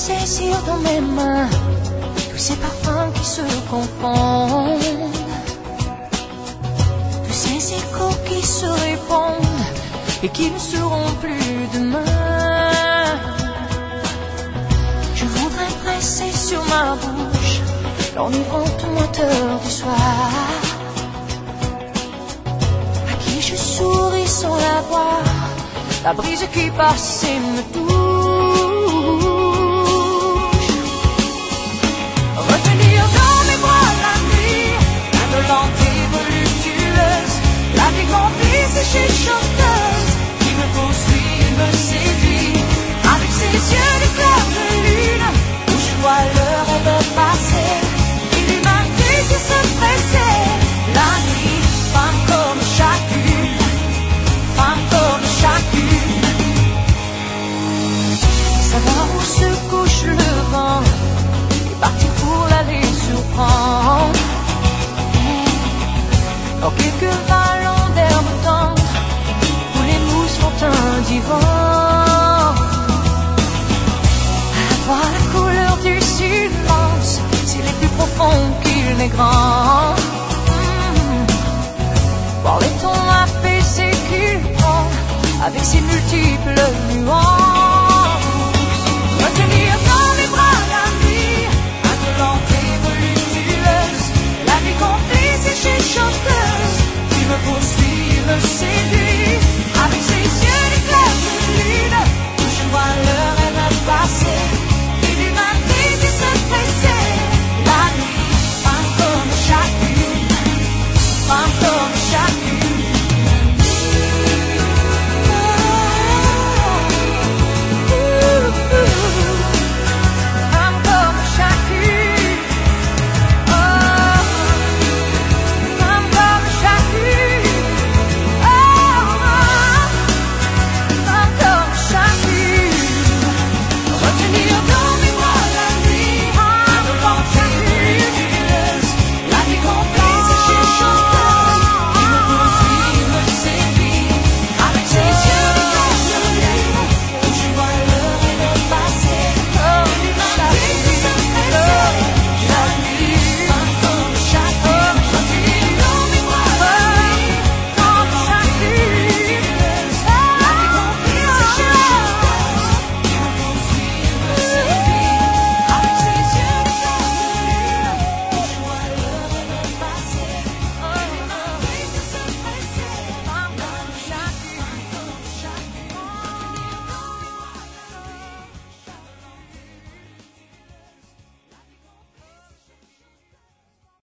saisir dans mes mains tous ces parfums qui se confondent, tous ces échos qui se répondent et qui ne seront plus demain. Je voudrais presser sur ma bouche l'enivrante moiteur du soir, à qui je souris sans la voir, la brise qui passe et me touche. Retenir dans mes bras la nuit, indolente et voluptueuse, la vie complice et chuchoteuse, qui me poursuit et me séduit, avec ses yeux de clair de lune, où je vois le rêve passer, et l'humanité qui se pressait. La nuit, femme comme chacune, femme comme chacune. Savoir où se couche le vent et partir pour l'aller surprendre. Dans quelques vallons d'herbe tendre où les mousses font un divan. Voir la couleur du silence, s'il est plus profond qu'il n'est grand. Voir les tons apaisés qu'il prend avec ses multiples nuances. Retenir dans mes bras la nuit, indolente et voluptueuse, la vie complice et chuchoteuse, qui me poursuit, me séduit.